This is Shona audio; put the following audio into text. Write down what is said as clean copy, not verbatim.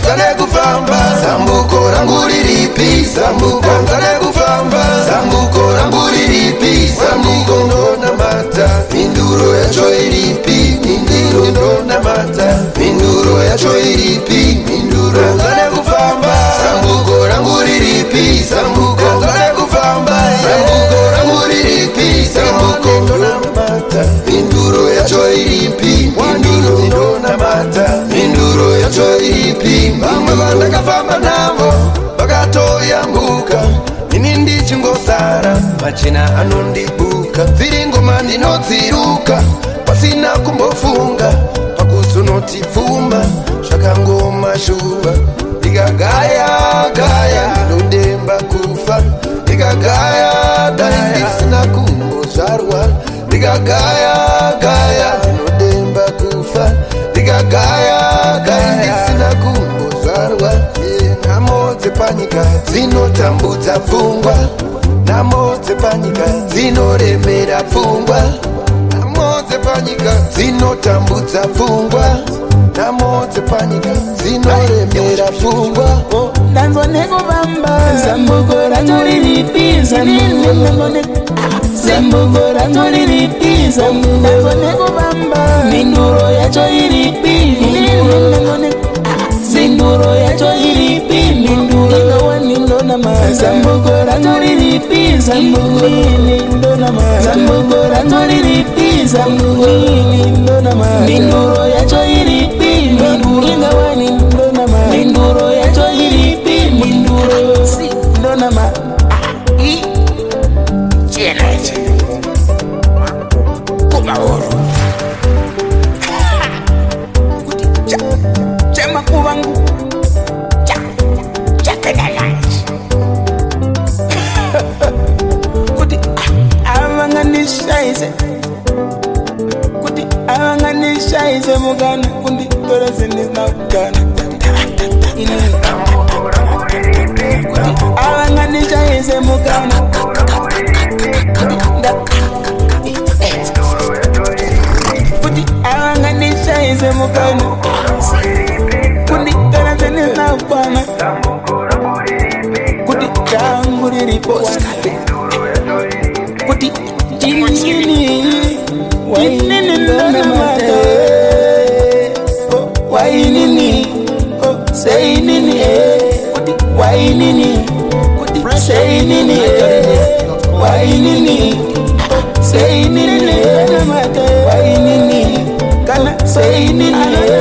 Kanzale kufamba Sambuko rangu liripi Sambuko Kanzale kufamba Sambuko rangu liripi Sambuko ndona mata Minduro yacho iripi Minduro ndona mata Minduro yacho iripi Minduro Kanzale kufamba Sambuko rangu liripi Sambuko Kanzale kufamba Sambuko rangu liripi Sambuko ndona mata Minduro yacho iripi Minduro ndona mata Minduro yacho iripi Bamwe bandakafamba nabo Bagatoyambuka Nini ndichingosara Machina anondibuka Viringoma ndinodziruka Pasina kumbofunga Pakusu notifuma Shaka ngoma shuva Digagaya gaya Nodemba kufa Digagaya gaya Ndisina kumbozarwa Digagaya gaya Nodemba kufa Digagaya gaya Ndisina kumbozarwa Namodze panyika Dzinotambudza pfungwa Namodze panyika Dzinoremera pfungwa Namodze panyika Dzinotambudza pfungwa Namodze panyika Dzinoremera pfungwa Danzo nekuvamba Sambuko rangu liripi Sambuko rangu liripi Danzo nekuvamba Minduro yacho iripi Minduro yacho iripi Minduro ingawani ndona mata Sambuko rangu liripi Sambuko ndona mata Sambuko rangu liripi Sambuko ndona mata Minduro yacho iripi Minduro ingawani ndona mata Minduro yacho iripi Minduro ndona mata Cheneche Kuma oro Chema kuvangu Chakana lunch Kuti avanganishaise Kuti avanganishaise mugana Kundi tora zinizna mugana Kuti avanganishaise mugana Kuti avanganishaise mugana Kundi tora zinizna mugana Kuti changu liripo Kuti jinini Wainini ndona mata Wainini Say nini Kuti wainini Kuti say nini Wainini Say nini Wainini Kana say nini